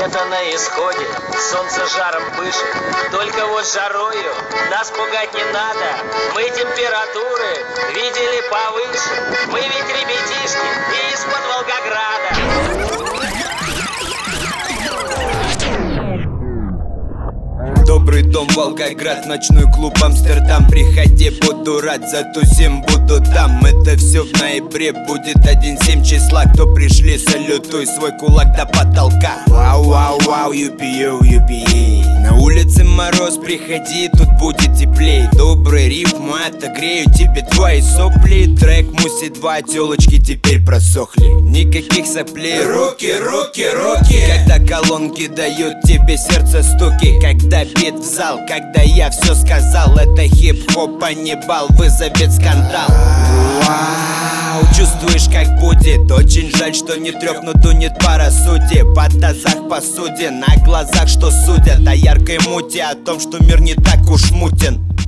Лето на исходе, солнце жаром пышет. Только вот жарою нас пугать не надо. Мы температуры видели повыше. Мы ведь ребятишки из-под Волгограда. Добрый дом, Волгоград, ночной клуб Амстердам. Приходи, буду рад, затусим, буду там. Это все в ноябре, будет 1-7 числа. Кто пришли, салютуй свой кулак до потолка. Вау, вау, вау, юпи-ю, юпи. На улице мороз, приходи, тут будет теплей. Добрый рифм, отогрею тебе твои сопли. Трек Муси 2, телочки теперь просохли. Никаких соплей, руки, руки, руки. Когда колонки дают тебе сердце стуки. Когда бит в зал, когда я все сказал. Это хип-хоп, а не бал, вызовет скандал. Вау, чувствуешь, как будет. Очень жаль, что не трех, но тунет пара судей. В тазах посуде, на глазах, что судят о яркой муте, о том, что мир не так уж мутен.